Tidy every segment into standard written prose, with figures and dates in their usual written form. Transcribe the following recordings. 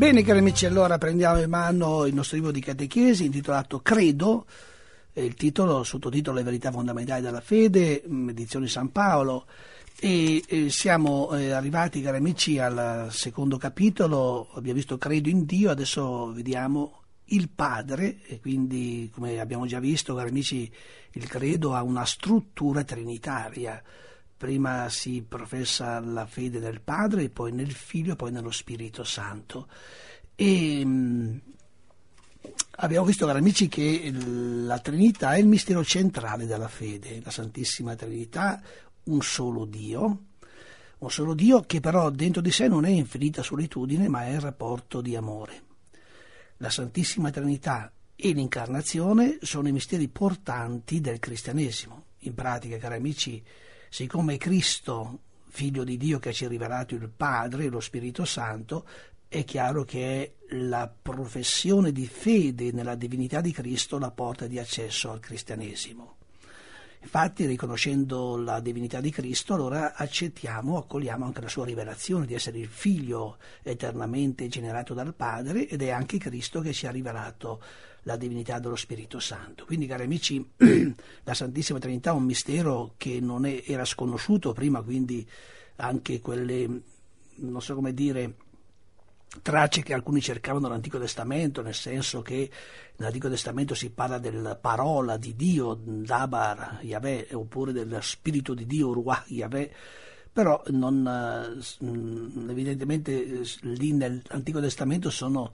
Bene cari amici, allora prendiamo in mano il nostro libro di catechesi intitolato Credo, il titolo, sottotitolo Le verità fondamentali della fede, edizioni San Paolo, e siamo arrivati cari amici al secondo capitolo. Abbiamo visto Credo in Dio, adesso vediamo il Padre, e quindi come abbiamo già visto cari amici il credo ha una struttura trinitaria. Prima si professa la fede nel Padre, poi nel Figlio, poi nello Spirito Santo. E abbiamo visto, cari amici, che la Trinità è il mistero centrale della fede, la Santissima Trinità, un solo Dio che però dentro di sé non è infinita solitudine, ma è il rapporto di amore. La Santissima Trinità e l'Incarnazione sono i misteri portanti del cristianesimo. In pratica, cari amici, siccome Cristo, figlio di Dio che ci ha rivelato il Padre e lo Spirito Santo, è chiaro che è la professione di fede nella divinità di Cristo la porta di accesso al cristianesimo. Infatti, riconoscendo la divinità di Cristo, allora accogliamo anche la sua rivelazione di essere il Figlio eternamente generato dal Padre, ed è anche Cristo che ci ha rivelato la divinità dello Spirito Santo. Quindi, cari amici, la Santissima Trinità è un mistero che non era sconosciuto prima, quindi anche quelle, non so come dire, tracce che alcuni cercavano nell'Antico Testamento, nel senso che nell'Antico Testamento si parla della parola di Dio, Dabar Yahweh, oppure del Spirito di Dio, Ruach Yahweh, però evidentemente lì nell'Antico Testamento sono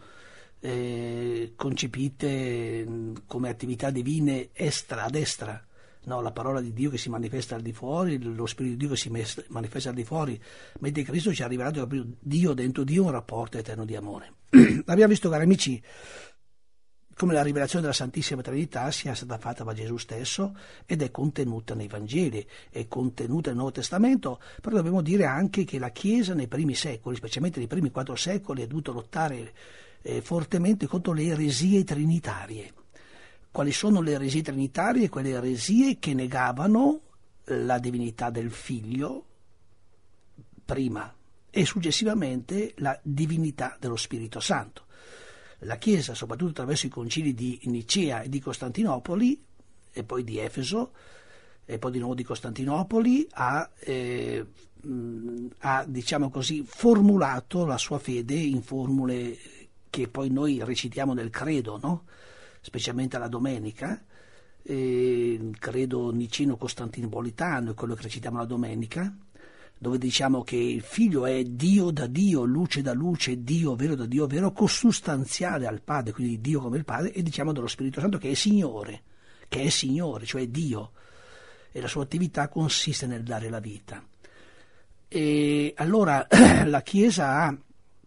concepite come attività divine a destra. No, la parola di Dio che si manifesta al di fuori, lo Spirito di Dio che si manifesta al di fuori, mentre Cristo ci ha rivelato proprio Dio dentro Dio, un rapporto eterno di amore. Abbiamo visto, cari amici, come la rivelazione della Santissima Trinità sia stata fatta da Gesù stesso ed è contenuta nei Vangeli, è contenuta nel Nuovo Testamento, però dobbiamo dire anche che la Chiesa nei primi secoli, specialmente nei primi 4 secoli, ha dovuto lottare fortemente contro le eresie trinitarie. Quali sono le eresie trinitarie? Quelle eresie che negavano la divinità del Figlio prima e successivamente la divinità dello Spirito Santo. La Chiesa, soprattutto attraverso i concili di Nicea e di Costantinopoli, e poi di Efeso, e poi di nuovo di Costantinopoli, ha diciamo così, formulato la sua fede in formule che poi noi recitiamo nel credo, no? Specialmente alla domenica, credo niceno-costantinopolitano è quello che recitiamo la domenica, dove diciamo che il Figlio è Dio da Dio, luce da luce, Dio vero da Dio vero, cosustanziale al Padre, quindi Dio come il Padre, e diciamo dello Spirito Santo che è Signore, cioè Dio, e la sua attività consiste nel dare la vita. E allora la Chiesa ha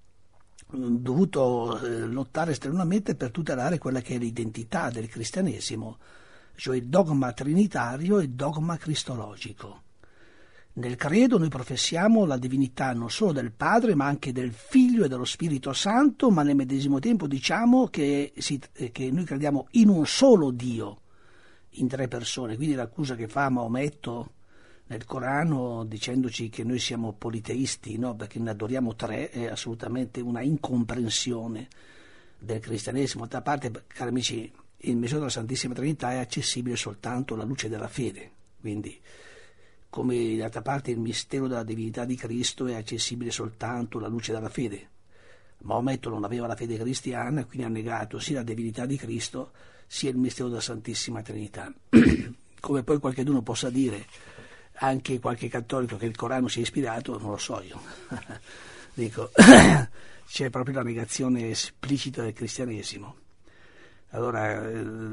dovuto lottare strenuamente per tutelare quella che è l'identità del cristianesimo, cioè il dogma trinitario e il dogma cristologico. Nel credo noi professiamo la divinità non solo del Padre ma anche del Figlio e dello Spirito Santo, ma nel medesimo tempo diciamo che noi crediamo in un solo Dio, in 3 persone. Quindi l'accusa che fa Maometto nel Corano dicendoci che noi siamo politeisti, no? Perché ne adoriamo 3, è assolutamente una incomprensione del cristianesimo. D'altra parte, cari amici, il mistero della Santissima Trinità è accessibile soltanto alla luce della fede, quindi come d'altra parte il mistero della divinità di Cristo è accessibile soltanto alla luce della fede. Maometto non aveva la fede cristiana, quindi ha negato sia la divinità di Cristo sia il mistero della Santissima Trinità. Come poi qualcuno possa dire, anche qualche cattolico, che il Corano sia ispirato, non lo so io. Dico, c'è proprio la negazione esplicita del cristianesimo. Allora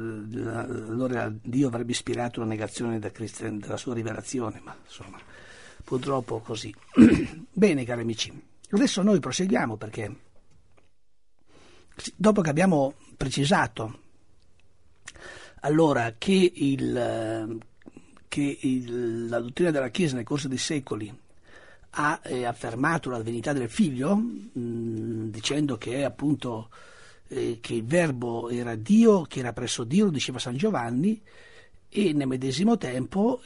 Dio avrebbe ispirato la negazione della sua rivelazione, ma insomma, purtroppo così. Bene, cari amici, adesso noi proseguiamo, perché dopo che abbiamo precisato allora che la dottrina della Chiesa nel corso dei secoli ha affermato la divinità del Figlio, dicendo che è appunto che il Verbo era Dio, che era presso Dio, lo diceva San Giovanni, e nel medesimo tempo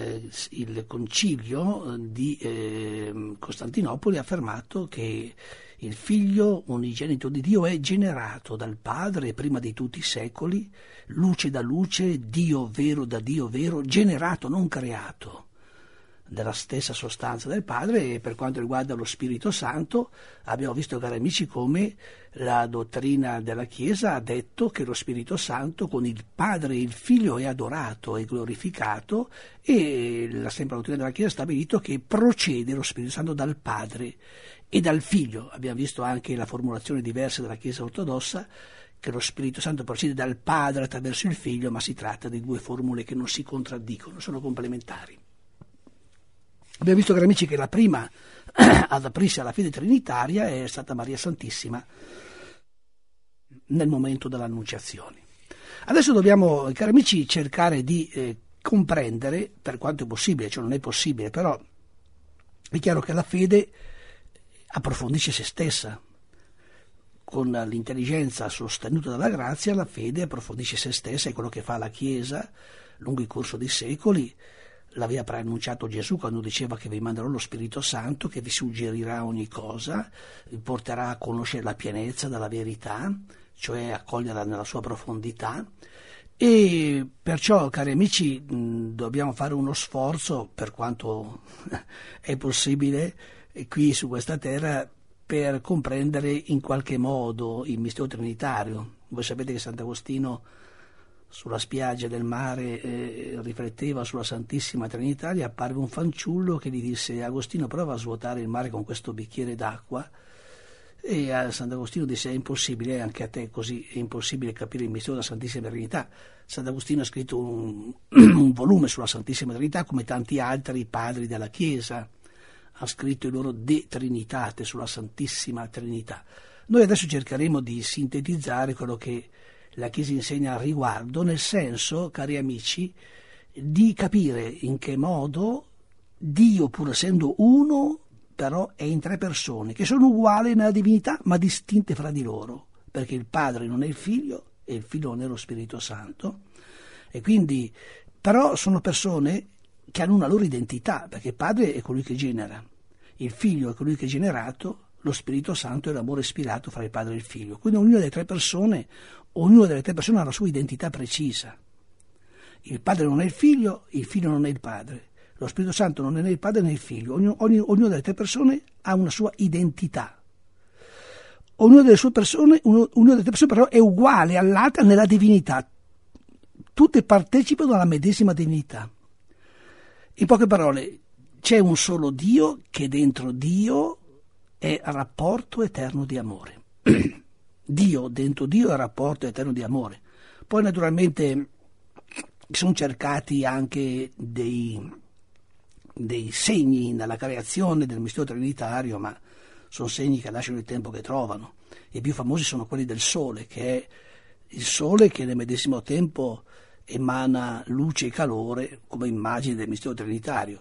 il concilio di Costantinopoli ha affermato che Il figlio unigenito di Dio è generato dal Padre prima di tutti i secoli, luce da luce, Dio vero da Dio vero, generato, non creato, della stessa sostanza del Padre. E per quanto riguarda lo Spirito Santo, abbiamo visto, cari amici, come la dottrina della Chiesa ha detto che lo Spirito Santo con il Padre e il Figlio è adorato e glorificato, e la sempre dottrina della Chiesa ha stabilito che procede lo Spirito Santo dal Padre e dal Figlio. Abbiamo visto anche la formulazione diversa della Chiesa ortodossa, che lo Spirito Santo procede dal Padre attraverso il Figlio, ma si tratta di due formule che non si contraddicono, sono complementari. Abbiamo visto, cari amici, che la prima ad aprirsi alla fede trinitaria è stata Maria Santissima nel momento dell'Annunciazione. Adesso dobbiamo, cari amici, cercare di comprendere, per quanto è possibile, cioè non è possibile, però è chiaro che la fede approfondisce se stessa. Con l'intelligenza sostenuta dalla grazia, la fede approfondisce se stessa, è quello che fa la Chiesa lungo il corso dei secoli. L'aveva preannunciato Gesù quando diceva che vi manderò lo Spirito Santo, che vi suggerirà ogni cosa, vi porterà a conoscere la pienezza della verità, cioè a coglierla nella sua profondità. E perciò, cari amici, dobbiamo fare uno sforzo, per quanto è possibile, qui su questa terra, per comprendere in qualche modo il mistero trinitario. Voi sapete che Sant'Agostino sulla spiaggia del mare rifletteva sulla Santissima Trinità, gli apparve un fanciullo che gli disse: Agostino, prova a svuotare il mare con questo bicchiere d'acqua. E a Sant'Agostino disse: è impossibile, anche a te così è impossibile capire il mistero della Santissima Trinità. Sant'Agostino ha scritto un volume sulla Santissima Trinità, come tanti altri padri della Chiesa. Ha scritto il loro De Trinitate sulla Santissima Trinità. Noi adesso cercheremo di sintetizzare quello che la Chiesa insegna al riguardo, nel senso, cari amici, di capire in che modo Dio, pur essendo uno, però è in tre persone, che sono uguali nella divinità, ma distinte fra di loro, perché il Padre non è il Figlio e il Figlio non è lo Spirito Santo, e quindi, però sono persone che hanno una loro identità, perché il Padre è colui che genera, il Figlio è colui che è generato, lo Spirito Santo è l'amore ispirato fra il Padre e il Figlio. Quindi ognuna delle tre persone ha la sua identità precisa. Il Padre non è il Figlio non è il Padre, lo Spirito Santo non è né il Padre né il Figlio. Ognuna delle tre persone ha una sua identità. Ognuna delle tre persone però è uguale all'altra nella divinità. Tutte partecipano alla medesima divinità. In poche parole, c'è un solo Dio che dentro Dio è rapporto eterno di amore. Dio dentro Dio è rapporto eterno di amore. Poi naturalmente sono cercati anche dei segni nella creazione del mistero trinitario, ma sono segni che lasciano il tempo che trovano. I più famosi sono quelli del Sole, che è il Sole che nel medesimo tempo emana luce e calore come immagine del mistero trinitario.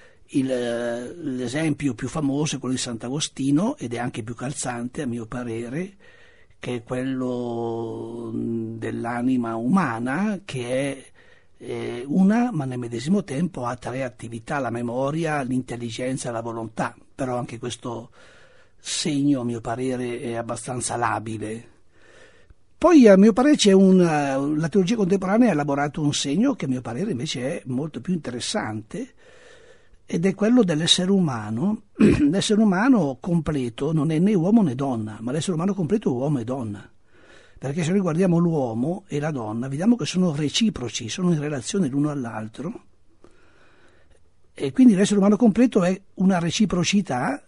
L'esempio più famoso è quello di Sant'Agostino, ed è anche più calzante a mio parere, che è quello dell'anima umana, che è una, ma nel medesimo tempo ha tre attività: la memoria, l'intelligenza e la volontà. Però anche questo segno, a mio parere, è abbastanza labile. Poi, a mio parere, la teologia contemporanea ha elaborato un segno che a mio parere invece è molto più interessante, ed è quello dell'essere umano. L'essere umano completo non è né uomo né donna, ma l'essere umano completo è uomo e donna. Perché se noi guardiamo l'uomo e la donna, vediamo che sono reciproci, sono in relazione l'uno all'altro, e quindi l'essere umano completo è una reciprocità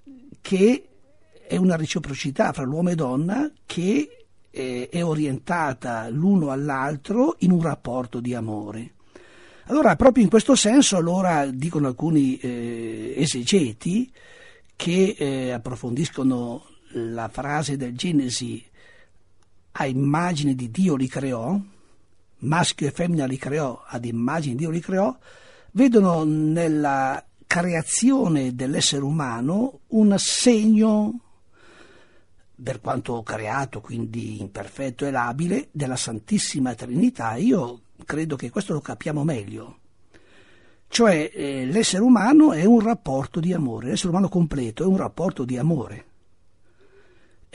fra l'uomo e donna che è orientata l'uno all'altro in un rapporto di amore. Allora, proprio in questo senso, dicono alcuni esegeti che approfondiscono la frase del Genesi: a immagine di Dio li creò, maschio e femmina li creò, ad immagine di Dio li creò, vedono nella creazione dell'essere umano un segno, per quanto creato, quindi imperfetto e labile, della Santissima Trinità. Io credo che questo lo capiamo meglio. Cioè l'essere umano è un rapporto di amore, l'essere umano completo è un rapporto di amore.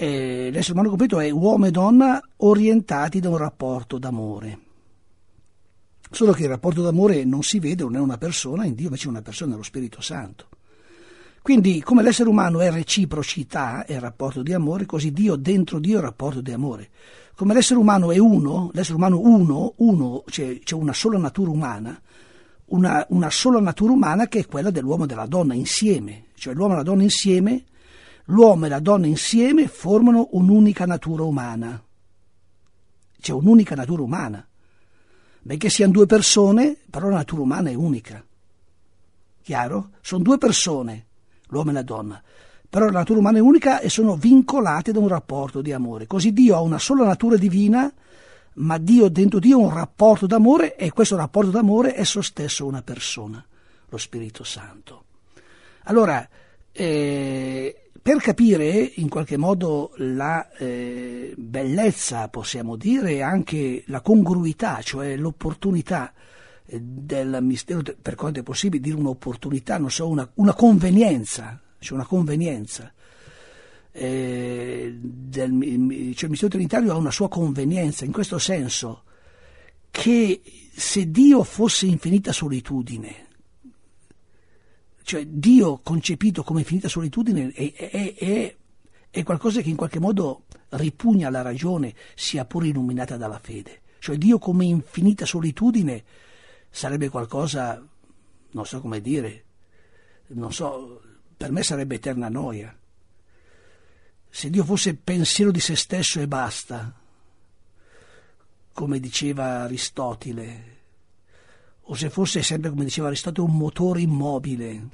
l'essere umano completo è uomo e donna orientati da un rapporto d'amore. Solo che il rapporto d'amore non si vede, non è una persona, in Dio invece è una persona, è lo Spirito Santo. Quindi come l'essere umano è reciprocità, è rapporto di amore, così Dio dentro Dio è rapporto di amore. Come l'essere umano è uno, l'essere umano uno, c'è una sola natura umana, una sola natura umana che è quella dell'uomo e della donna insieme, cioè l'uomo e la donna insieme, l'uomo e la donna insieme formano un'unica natura umana. C'è un'unica natura umana. Benché siano due persone, però la natura umana è unica. Chiaro? Sono due persone, l'uomo e la donna, però la natura umana è unica e sono vincolate da un rapporto di amore. Così Dio ha una sola natura divina, ma Dio dentro Dio ha un rapporto d'amore e questo rapporto d'amore è esso stesso una persona, lo Spirito Santo. Allora, per capire in qualche modo la bellezza, possiamo dire, e anche la congruità, cioè l'opportunità del mistero, per quanto è possibile dire un'opportunità, non so, una convenienza, cioè una convenienza. Cioè il mistero trinitario ha una sua convenienza, in questo senso che se Dio fosse infinita solitudine, cioè Dio concepito come infinita solitudine è qualcosa che in qualche modo ripugna alla ragione, sia pure illuminata dalla fede. Cioè Dio come infinita solitudine sarebbe qualcosa, non so come dire, non so, per me sarebbe eterna noia. Se Dio fosse pensiero di se stesso e basta, come diceva Aristotele, o se fosse sempre, come diceva Aristotele, un motore immobile.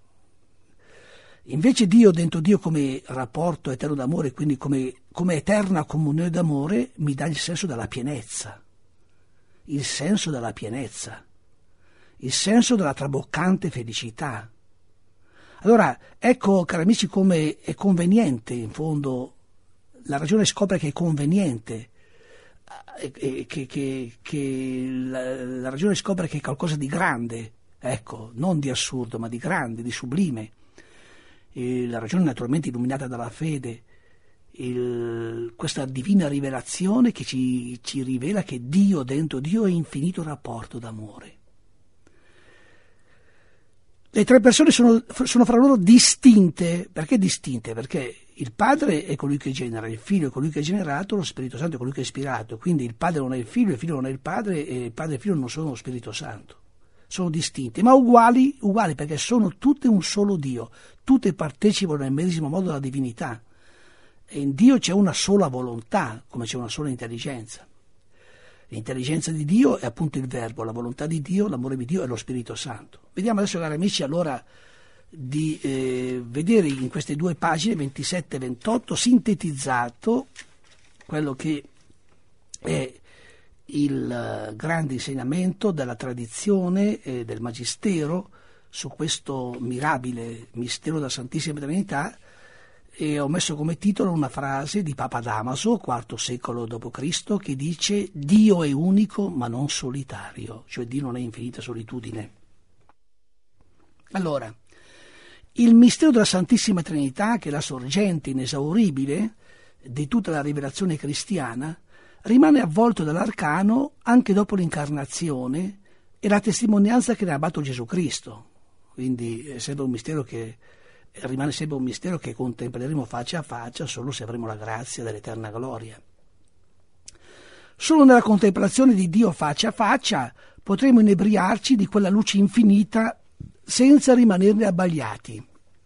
Invece Dio, dentro Dio come rapporto eterno d'amore, quindi come eterna comunione d'amore, mi dà il senso della pienezza, il senso della pienezza, il senso della traboccante felicità. Allora, ecco, cari amici, come è conveniente, in fondo, la ragione scopre che è conveniente, che la ragione scopre che è qualcosa di grande, ecco, non di assurdo, ma di grande, di sublime. La ragione naturalmente illuminata dalla fede, questa divina rivelazione che ci rivela che Dio dentro Dio è infinito rapporto d'amore. Le tre persone sono fra loro distinte. Perché distinte? Perché il Padre è colui che genera, il Figlio è colui che è generato, lo Spirito Santo è colui che è ispirato. Quindi il Padre non è il Figlio non è il Padre e il Padre e il Figlio non sono lo Spirito Santo. Sono distinte, ma uguali perché sono tutte un solo Dio. Tutte partecipano nel medesimo modo alla divinità. E in Dio c'è una sola volontà, come c'è una sola intelligenza. L'intelligenza di Dio è appunto il Verbo, la volontà di Dio, l'amore di Dio è lo Spirito Santo. Vediamo adesso, cari amici, allora di vedere in queste due pagine, 27 e 28, sintetizzato quello che è il grande insegnamento della tradizione e del Magistero su questo mirabile mistero della Santissima Trinità. E ho messo come titolo una frase di Papa Damaso, IV secolo d.C., che dice: Dio è unico ma non solitario, cioè Dio non è infinita solitudine. Allora, il mistero della Santissima Trinità, che è la sorgente inesauribile di tutta la rivelazione cristiana, rimane avvolto dall'arcano anche dopo l'incarnazione e la testimonianza che ne ha dato Gesù Cristo. Quindi è sempre un mistero che rimane sempre un mistero che contempleremo faccia a faccia solo se avremo la grazia dell'eterna gloria. Solo nella contemplazione di Dio faccia a faccia potremo inebriarci di quella luce infinita senza rimanerne abbagliati.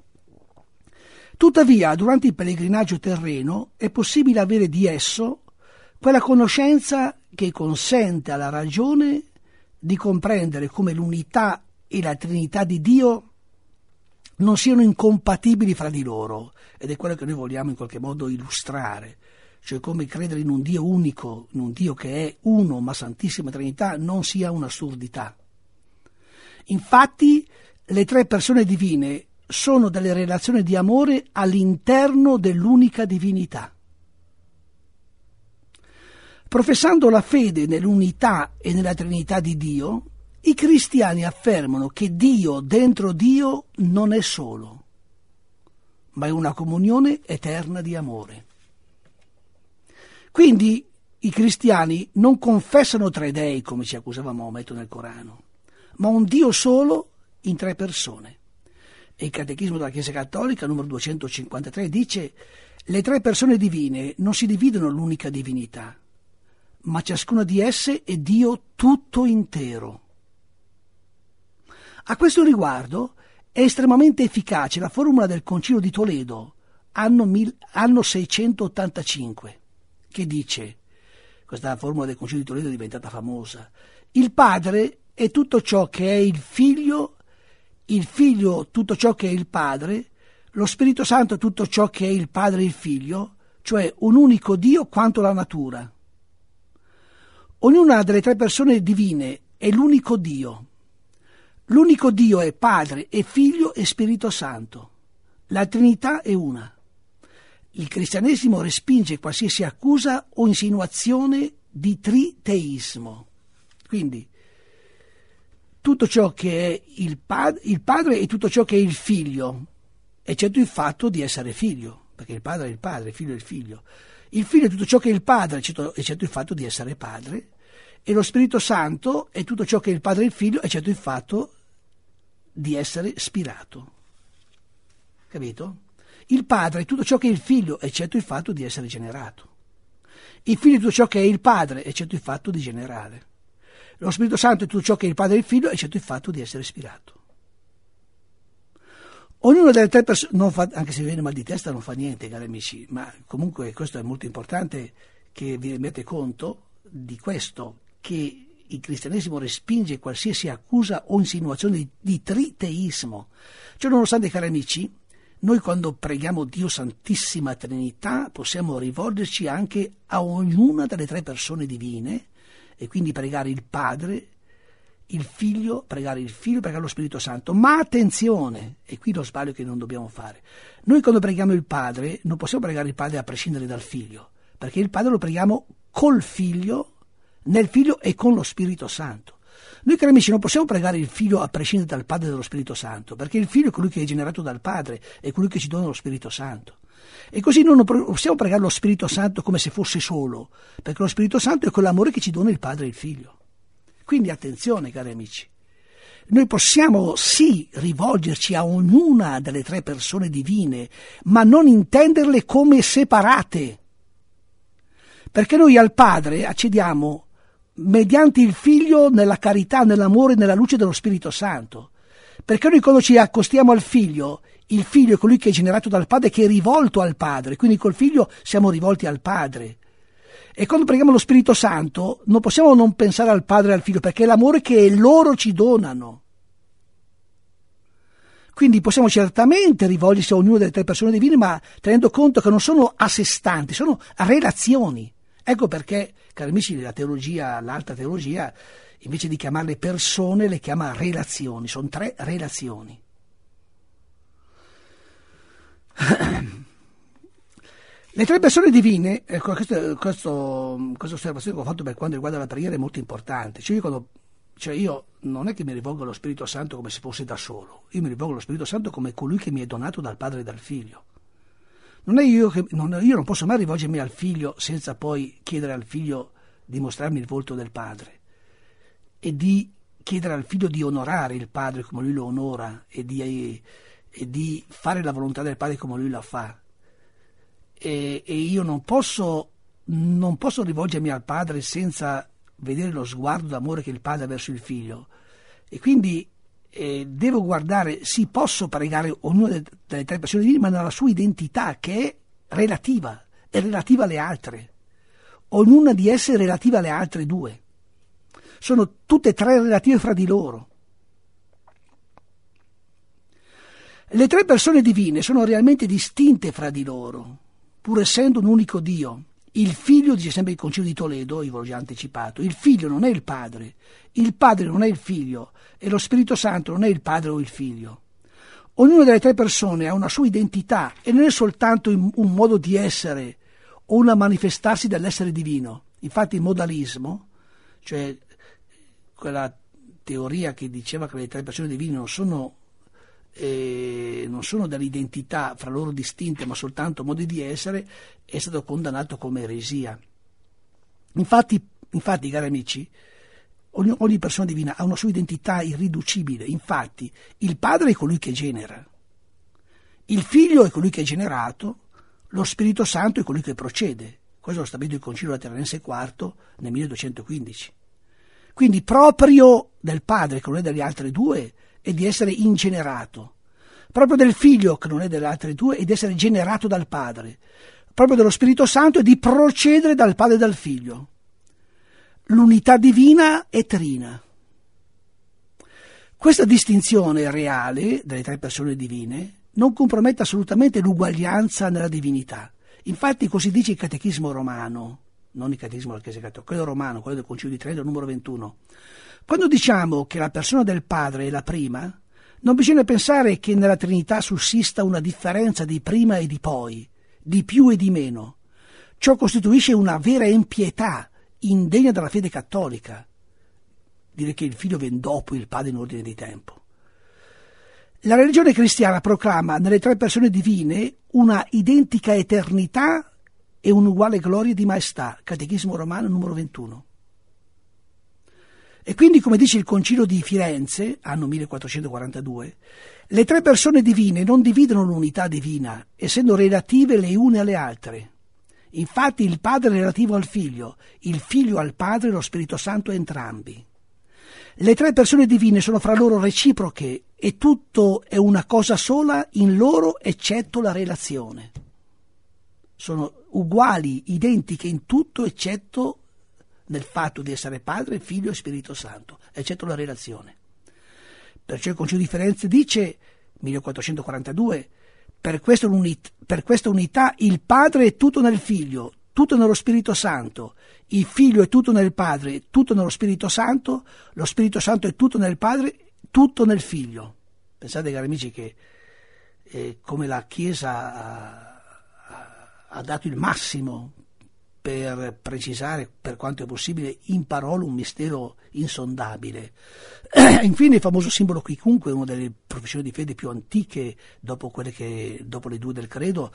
Tuttavia, durante il pellegrinaggio terreno è possibile avere di esso quella conoscenza che consente alla ragione di comprendere come l'unità e la Trinità di Dio non siano incompatibili fra di loro, ed è quello che noi vogliamo in qualche modo illustrare, cioè come credere in un Dio unico, in un Dio che è uno ma Santissima Trinità, non sia un'assurdità. Infatti le tre persone divine sono delle relazioni di amore all'interno dell'unica divinità. Professando la fede nell'unità e nella Trinità di Dio, i cristiani affermano che Dio dentro Dio non è solo, ma è una comunione eterna di amore. Quindi i cristiani non confessano 3 dei, come ci accusava Maometto nel Corano, ma un Dio solo in 3 persone. E il Catechismo della Chiesa Cattolica, numero 253, dice: le 3 persone divine non si dividono l'unica divinità, ma ciascuna di esse è Dio tutto intero. A questo riguardo è estremamente efficace la formula del Concilio di Toledo, anno 685, che dice, questa formula del Concilio di Toledo è diventata famosa: il Padre è tutto ciò che è il Figlio tutto ciò che è il Padre, lo Spirito Santo tutto ciò che è il Padre e il Figlio, cioè un unico Dio quanto la natura. Ognuna delle 3 persone divine è l'unico Dio. L'unico Dio è Padre e Figlio e Spirito Santo. La Trinità è una. Il cristianesimo respinge qualsiasi accusa o insinuazione di triteismo. Quindi tutto ciò che è il Padre e tutto ciò che è il Figlio, eccetto il fatto di essere figlio, perché il Padre è il Padre, il Figlio è il Figlio. Il Figlio è tutto ciò che è il Padre, eccetto il fatto di essere Padre, e lo Spirito Santo è tutto ciò che è il Padre e il Figlio, eccetto il fatto di essere spirato. Capito? Il Padre è tutto ciò che è il Figlio, eccetto il fatto di essere generato. Il Figlio è tutto ciò che è il Padre, eccetto il fatto di generare. Lo Spirito Santo è tutto ciò che è il Padre e il Figlio, eccetto il fatto di essere spirato. Ognuna delle 3 persone, anche se vi viene mal di testa non fa niente, cari amici, ma comunque questo è molto importante che vi rendete conto di questo, che il cristianesimo respinge qualsiasi accusa o insinuazione di triteismo. Cioè, nonostante, cari amici, noi quando preghiamo Dio Santissima Trinità possiamo rivolgerci anche a ognuna delle 3 persone divine, e quindi pregare il Padre, il Figlio, pregare lo Spirito Santo. Ma attenzione, e qui lo sbaglio che non dobbiamo fare: noi quando preghiamo il Padre non possiamo pregare il Padre a prescindere dal Figlio, perché il Padre lo preghiamo col Figlio, nel Figlio e con lo Spirito Santo. Noi, cari amici, non possiamo pregare il Figlio a prescindere dal Padre e dallo Spirito Santo, perché il Figlio è colui che è generato dal Padre, è colui che ci dona lo Spirito Santo. E così noi non possiamo pregare lo Spirito Santo come se fosse solo, perché lo Spirito Santo è quell'amore che ci dona il Padre e il Figlio. Quindi attenzione, cari amici, noi possiamo sì rivolgerci a ognuna delle 3 persone divine, ma non intenderle come separate, perché noi al Padre accediamo mediante il Figlio nella carità, nell'amore, nella luce dello Spirito Santo, perché noi quando ci accostiamo al Figlio, il Figlio è colui che è generato dal Padre, che è rivolto al Padre, quindi col Figlio siamo rivolti al Padre. E quando preghiamo lo Spirito Santo non possiamo non pensare al Padre e al Figlio, perché è l'amore che loro ci donano. Quindi possiamo certamente rivolgersi a ognuna delle 3 persone divine, ma tenendo conto che non sono a sé stanti, sono relazioni. Ecco perché, cari amici, la teologia, l'alta teologia, invece di chiamarle persone, le chiama relazioni. Sono 3 relazioni. Le 3 persone divine, ecco, questa osservazione che ho fatto per quanto riguarda la preghiera è molto importante. Io non è che mi rivolgo allo Spirito Santo come se fosse da solo, io mi rivolgo allo Spirito Santo come colui che mi è donato dal Padre e dal Figlio. Io non posso mai rivolgermi al Figlio senza poi chiedere al Figlio di mostrarmi il volto del Padre e di chiedere al Figlio di onorare il Padre come lui lo onora e di fare la volontà del Padre come lui la fa. E io non posso rivolgermi al Padre senza vedere lo sguardo d'amore che il Padre ha verso il Figlio, e quindi devo guardare, sì, posso pregare ognuna delle 3 persone divine, ma nella sua identità, che è relativa alle altre. Ognuna di esse è relativa alle altre 2. Sono tutte e 3 relative fra di loro. Le 3 persone divine sono realmente distinte fra di loro, pur essendo un unico Dio. Il Figlio, dice sempre il Concilio di Toledo, io ve l'ho già anticipato, il Figlio non è il Padre non è il Figlio, e lo Spirito Santo non è il Padre o il Figlio. Ognuna delle 3 persone ha una sua identità e non è soltanto un modo di essere o una manifestarsi dell'essere divino. Infatti il modalismo, cioè quella teoria che diceva che le 3 persone divine non sono delle identità fra loro distinte, ma soltanto modi di essere, è stato condannato come eresia. Infatti, cari amici, ogni persona divina ha una sua identità irriducibile. Infatti, il Padre è colui che genera, il Figlio è colui che è generato, lo Spirito Santo è colui che procede. Questo lo stabilito il Concilio Lateranense IV nel 1215. Quindi proprio del Padre, che non è degli altri due, è di essere ingenerato. Proprio del Figlio, che non è delle altre due, è di essere generato dal Padre. Proprio dello Spirito Santo è di procedere dal Padre e dal Figlio. L'unità divina è trina. Questa distinzione reale delle tre persone divine non compromette assolutamente l'uguaglianza nella divinità. Infatti così dice il Catechismo romano, non il Catechismo della Chiesa Cattolica, quello romano, quello del Concilio di Trento, numero 21. Quando diciamo che la persona del Padre è la prima, non bisogna pensare che nella Trinità sussista una differenza di prima e di poi, di più e di meno. Ciò costituisce una vera impietà, indegna della fede cattolica, dire che il Figlio viene dopo il Padre in ordine di tempo. La religione cristiana proclama nelle tre persone divine una identica eternità e un'uguale gloria di maestà, Catechismo romano numero 21. E quindi, come dice il Concilio di Firenze, anno 1442, le tre persone divine non dividono l'unità divina, essendo relative le une alle altre. Infatti il Padre è relativo al Figlio, il Figlio al Padre e lo Spirito Santo a entrambi. Le tre persone divine sono fra loro reciproche e tutto è una cosa sola in loro eccetto la relazione. Sono uguali, identiche in tutto eccetto nel fatto di essere Padre, Figlio e Spirito Santo, eccetto la relazione. Perciò il Concilio di Firenze dice, 1442, per questa unità il Padre è tutto nel Figlio, tutto nello Spirito Santo, il Figlio è tutto nel Padre, tutto nello Spirito Santo, lo Spirito Santo è tutto nel Padre, tutto nel Figlio. Pensate, cari amici, che come la Chiesa ha dato il massimo per precisare, per quanto è possibile, in parole un mistero insondabile. Infine il famoso simbolo quicunque, una delle professioni di fede più antiche dopo le due del credo,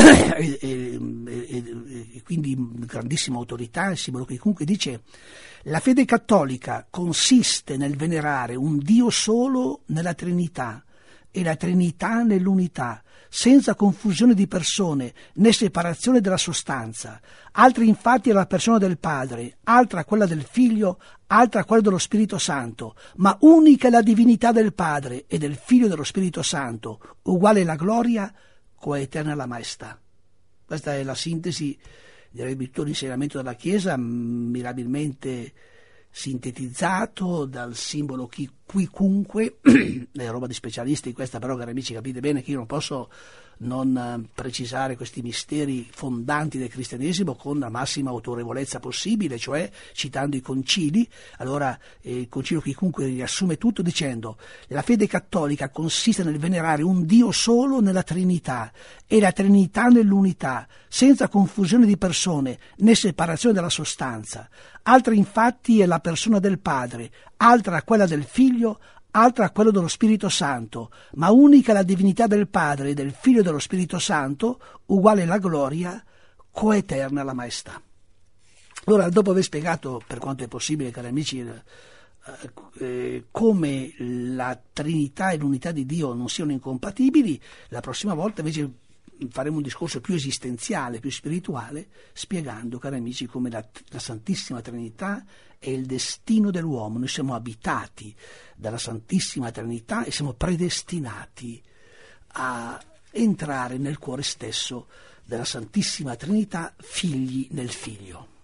e quindi grandissima autorità. Il simbolo quicunque dice: la fede cattolica consiste nel venerare un Dio solo nella Trinità e la Trinità nell'unità, senza confusione di persone né separazione della sostanza. Altra infatti è la persona del Padre, altra quella del Figlio, altra quella dello Spirito Santo, ma unica è la divinità del Padre e del Figlio e dello Spirito Santo, uguale la gloria, coeterna la maestà. Questa è la sintesi, direi, di tutto l'insegnamento della Chiesa, mirabilmente sintetizzato dal simbolo quicunque. È roba di specialisti questa, però, cari amici, capite bene che io non posso non precisare questi misteri fondanti del cristianesimo con la massima autorevolezza possibile, cioè citando i concili. Allora il concilio quicunque riassume tutto dicendo: la fede cattolica consiste nel venerare un Dio solo nella Trinità e la Trinità nell'unità, senza confusione di persone né separazione della sostanza. Altra infatti è la persona del Padre, altra quella del Figlio, altra quello dello Spirito Santo, ma unica la divinità del Padre e del Figlio e dello Spirito Santo, uguale la gloria, coeterna la maestà. Allora, dopo aver spiegato, per quanto è possibile, cari amici, come la Trinità e l'unità di Dio non siano incompatibili, la prossima volta invece faremo un discorso più esistenziale, più spirituale, spiegando, cari amici, come la Santissima Trinità è il destino dell'uomo. Noi siamo abitati dalla Santissima Trinità e siamo predestinati a entrare nel cuore stesso della Santissima Trinità, figli nel Figlio.